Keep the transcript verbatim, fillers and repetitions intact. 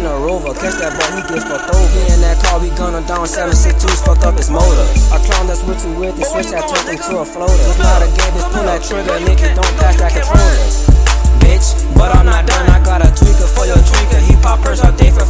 a Rover. Catch that boy, he get fucked over. Me and that car, we gunning down seven six twos, fuck up his motor. A clown that's with you with, and switch that truck into a floater. It's not a game, just pull that trigger, nigga, don't pass that controller. Bitch, but I'm not done, I got a tweaker for your tweaker. He pop purse all day for